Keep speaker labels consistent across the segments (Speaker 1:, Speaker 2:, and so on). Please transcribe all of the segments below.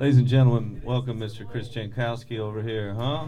Speaker 1: Ladies and gentlemen, welcome Mr. Chris Jankowski over here, huh?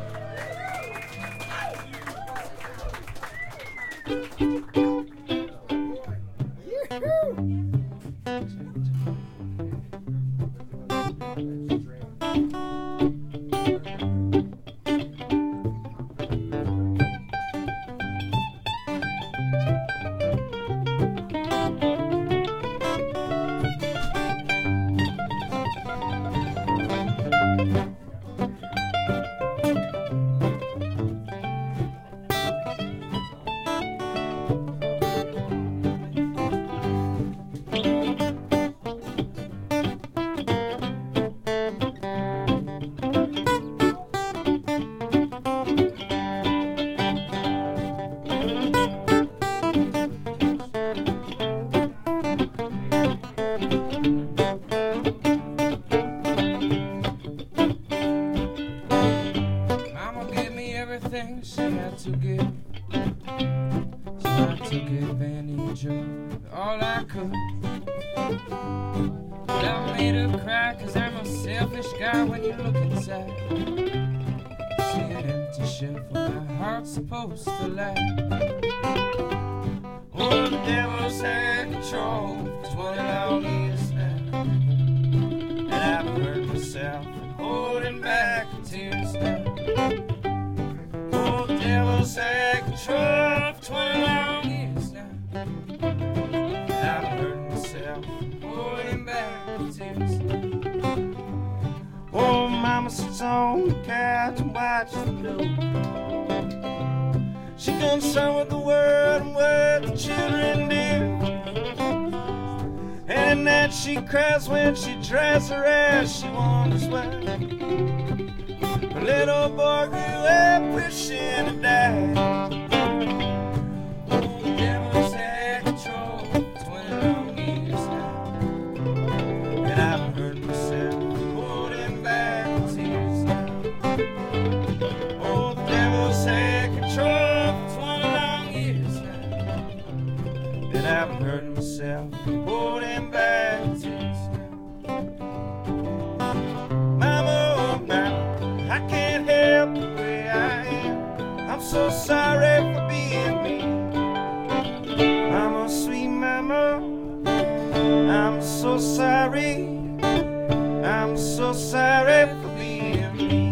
Speaker 2: She had to give, so I took advantage of all I could. But I made her cry, cause I'm a selfish guy. When you look inside, see an empty shelf where my heart's supposed to lie. Oh, the devil's had control for 20 long years now, and I've hurt myself holding back the tears now. Devil's had control for 20 long years now, and I've hurt myself holding back the tears. Oh, mama sits on the couch and watches the news. She concerned with the world and what the children do. And at night she cries when she dries her ass. She wonders why her little boy grew up wishing to die. Oh, the devil's had control for 20 long years now, and I've hurt myself holding back the tears now. Oh, the devil's had control for 20 long years now, and I've hurt myself holding back the tears now. Mama, oh mama, I can't help the way I am. I'm so sorry for being me. Mama, sweet mama, I'm so sorry. I'm so sorry for being me.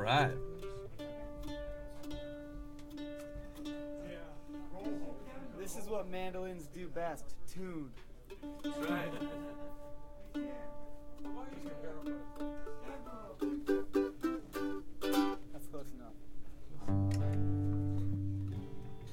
Speaker 1: right.
Speaker 3: This is what mandolins do best, tune.
Speaker 2: That's right.